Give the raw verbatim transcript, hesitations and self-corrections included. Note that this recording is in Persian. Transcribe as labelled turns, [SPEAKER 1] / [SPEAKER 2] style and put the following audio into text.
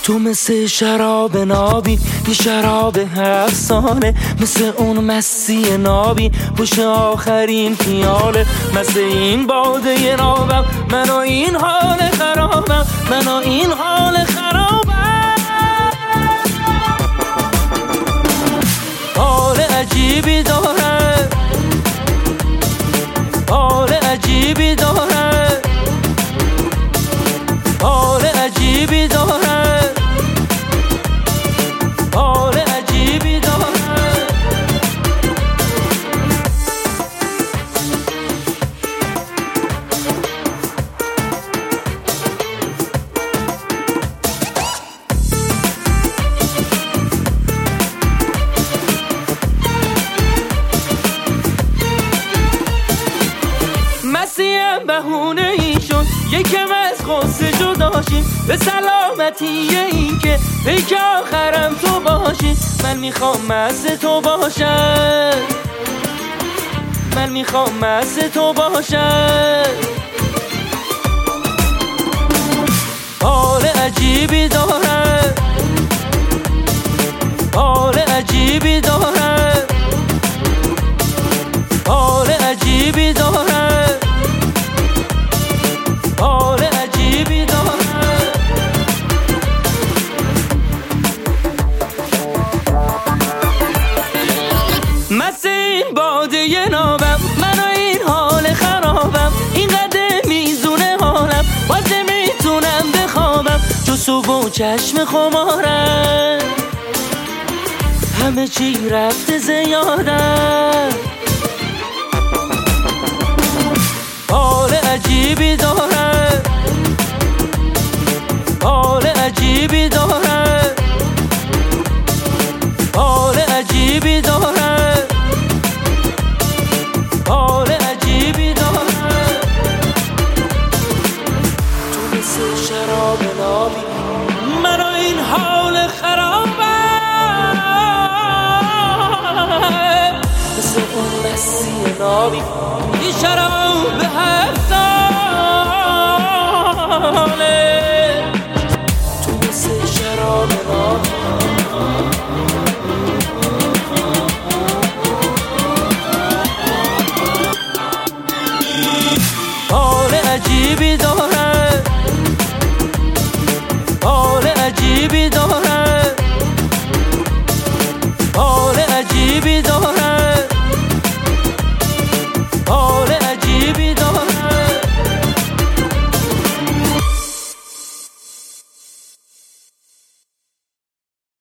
[SPEAKER 1] تو مثل شراب نابی، یه شراب هفت ساله، مثل اون مسی نابی پشت آخرین پیاله. مثل این باده نابم، من و این حال خرابم، من و این حال خرابم. حال عجیبی داره، حال عجیبی داره، حال عجیبی داره، حال عجیبی داره. مسیحم بهونه ای شد یکم از غصه جداشیم، به سلامتی این که پیک آخرم تو باشی. من میخوام مست تو باشم، من میخوام مست تو باشم. حال عجیبی داره، حال عجیبی داره، حال عجیبی داره، حال عجیبی داره. مثل این باده نابم، من و این حال خرابم، اینقدر میزونه حالم باز نمیتونم بخوابم. جو صبح و چشم خمارم، همه چی رفته زیادم. حال عجیبی داره، حال عجیبی داره، حال عجیبی داره، حال عجیبی داره. تو مثل شراب نابی، من و این حال خرابم، مثل اون مسی نابی، یه شراب به هفت